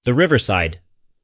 The Riverside.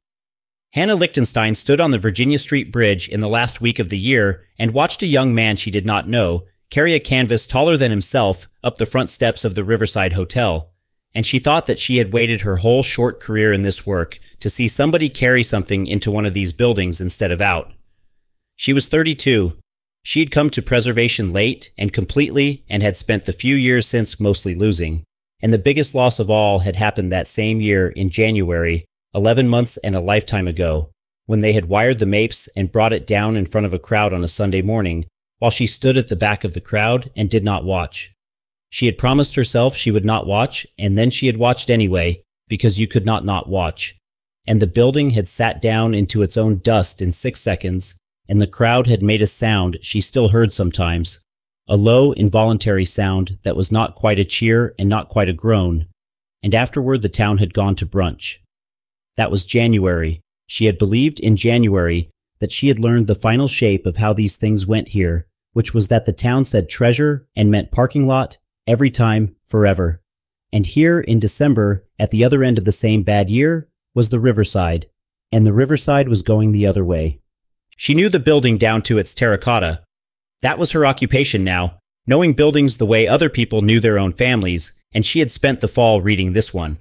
Hannah Lichtenstein stood on the Virginia Street Bridge in the last week of the year and watched a young man she did not know carry a canvas taller than himself up the front steps of the Riverside Hotel, and she thought that she had waited her whole short career in this work to see somebody carry something into one of these buildings instead of out. She was 32. She had come to preservation late and completely and had spent the few years since mostly losing. And the biggest loss of all had happened that same year in January, 11 months and a lifetime ago, when they had wired the Mapes and brought it down in front of a crowd on a Sunday morning, while she stood at the back of the crowd and did not watch. She had promised herself she would not watch, and then she had watched anyway, because you could not watch. And the building had sat down into its own dust in 6 seconds, and the crowd had made a sound she still heard sometimes, a low, involuntary sound that was not quite a cheer and not quite a groan, and afterward the town had gone to brunch. That was January. She had believed in January that she had learned the final shape of how these things went here, which was that the town said treasure and meant parking lot every time, forever. And here in December, at the other end of the same bad year, was the Riverside, and the Riverside was going the other way. She knew the building down to its terracotta. That was her occupation now, knowing buildings the way other people knew their own families, and she had spent the fall reading this one.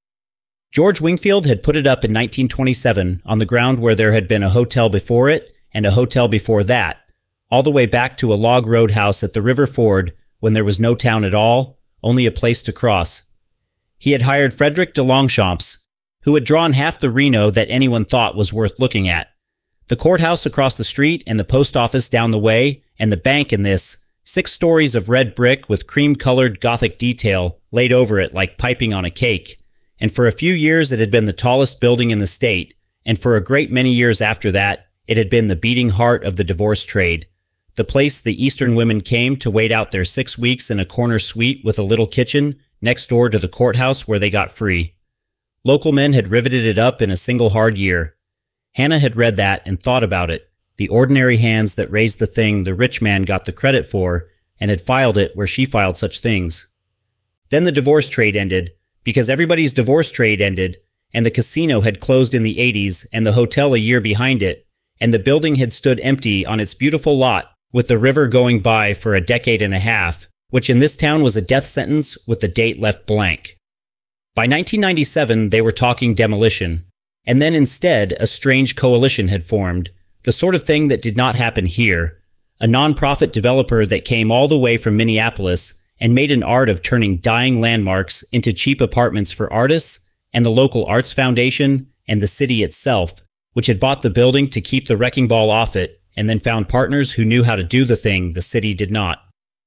George Wingfield had put it up in 1927 on the ground where there had been a hotel before it and a hotel before that, all the way back to a log roadhouse at the river ford when there was no town at all, only a place to cross. He had hired Frederick de Longchamps, who had drawn half the Reno that anyone thought was worth looking at. The courthouse across the street and the post office down the way and the bank in this, 6 stories of red brick with cream-colored Gothic detail laid over it like piping on a cake. And for a few years it had been the tallest building in the state, and for a great many years after that, it had been the beating heart of the divorce trade, the place the Eastern women came to wait out their 6 weeks in a corner suite with a little kitchen next door to the courthouse where they got free. Local men had riveted it up in a single hard year. Hannah had read that and thought about it, the ordinary hands that raised the thing the rich man got the credit for, and had filed it where she filed such things. Then the divorce trade ended, because everybody's divorce trade ended, and the casino had closed in the 80s and the hotel a year behind it, and the building had stood empty on its beautiful lot with the river going by for a decade and a half, which in this town was a death sentence with the date left blank. By 1997, they were talking demolition, and then instead a strange coalition had formed, the sort of thing that did not happen here, a non-profit developer that came all the way from Minneapolis and made an art of turning dying landmarks into cheap apartments for artists, and the local arts foundation and the city itself, which had bought the building to keep the wrecking ball off it and then found partners who knew how to do the thing the city did not.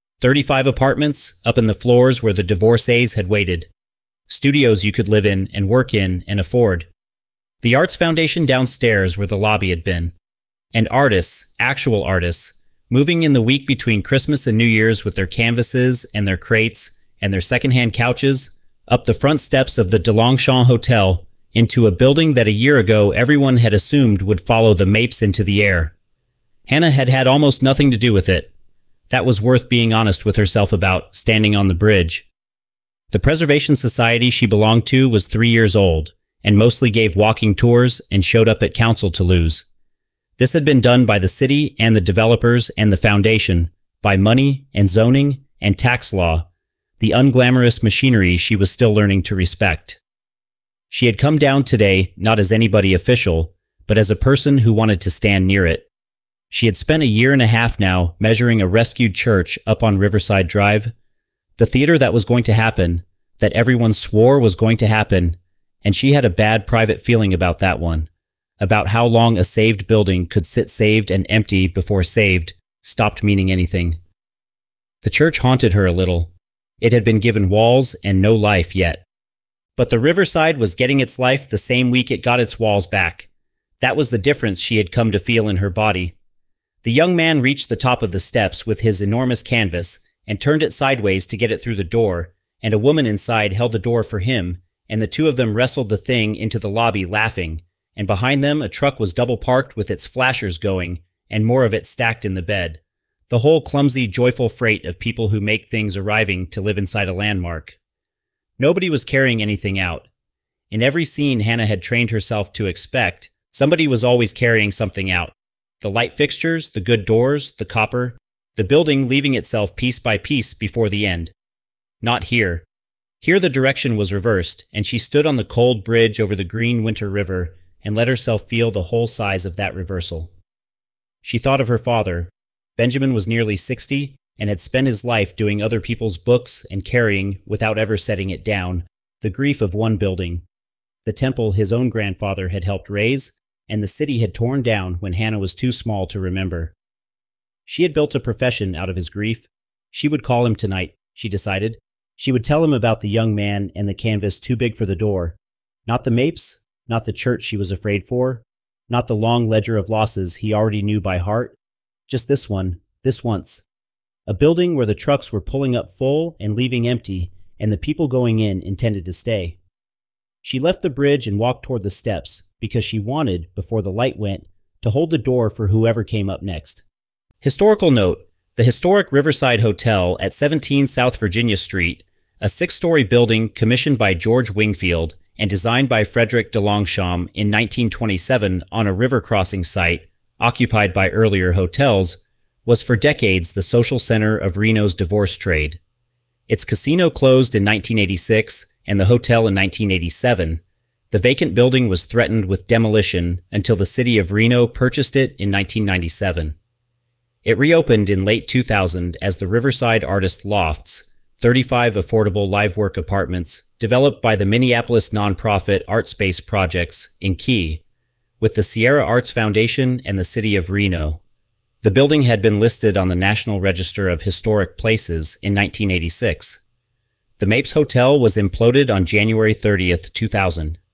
35 apartments up in the floors where the divorcees had waited. Studios you could live in and work in and afford. The arts foundation downstairs where the lobby had been. And artists, actual artists, moving in the week between Christmas and New Year's with their canvases and their crates and their secondhand couches up the front steps of the de Longchamps Hotel into a building that a year ago everyone had assumed would follow the Mapes into the air. Hannah had had almost nothing to do with it. That was worth being honest with herself about, standing on the bridge. The Preservation Society she belonged to was 3 years old and mostly gave walking tours and showed up at council to lose. This had been done by the city and the developers and the foundation, by money and zoning and tax law, the unglamorous machinery she was still learning to respect. She had come down today not as anybody official, but as a person who wanted to stand near it. She had spent a year and a half now measuring a rescued church up on Riverside Drive, the theater that was going to happen, that everyone swore was going to happen, and she had a bad private feeling about that one. About how long a saved building could sit saved and empty before saved stopped meaning anything. The church haunted her a little. It had been given walls and no life yet. But the Riverside was getting its life the same week it got its walls back. That was the difference she had come to feel in her body. The young man reached the top of the steps with his enormous canvas and turned it sideways to get it through the door, and a woman inside held the door for him, and the two of them wrestled the thing into the lobby laughing, and behind them a truck was double parked with its flashers going, and more of it stacked in the bed. The whole clumsy, joyful freight of people who make things arriving to live inside a landmark. Nobody was carrying anything out. In every scene Hannah had trained herself to expect, somebody was always carrying something out. The light fixtures, the good doors, the copper, the building leaving itself piece by piece before the end. Not here. Here the direction was reversed, and she stood on the cold bridge over the green winter river and let herself feel the whole size of that reversal. She thought of her father. Benjamin was nearly 60 and had spent his life doing other people's books and carrying, without ever setting it down, the grief of one building, the temple his own grandfather had helped raise, and the city had torn down when Hannah was too small to remember. She had built a profession out of his grief. She would call him tonight, she decided. She would tell him about the young man and the canvas too big for the door. Not the Mapes, not the church she was afraid for, not the long ledger of losses he already knew by heart. Just this one, this once. A building where the trucks were pulling up full and leaving empty, and the people going in intended to stay. She left the bridge and walked toward the steps because she wanted, before the light went, to hold the door for whoever came up next. Historical note: the historic Riverside Hotel at 17 South Virginia Street, a 6-story building commissioned by George Wingfield and designed by Frederick de Longchamp in 1927 on a river crossing site occupied by earlier hotels, was for decades the social center of Reno's divorce trade. Its casino closed in 1986 and the hotel in 1987. The vacant building was threatened with demolition until the city of Reno purchased it in 1997. It reopened in late 2000 as the Riverside Artist Lofts, 35 affordable live-work apartments developed by the Minneapolis nonprofit ArtSpace Projects in Key, with the Sierra Arts Foundation and the city of Reno. The building had been listed on the National Register of Historic Places in 1986. The Mapes Hotel was imploded on January 30th, 2000.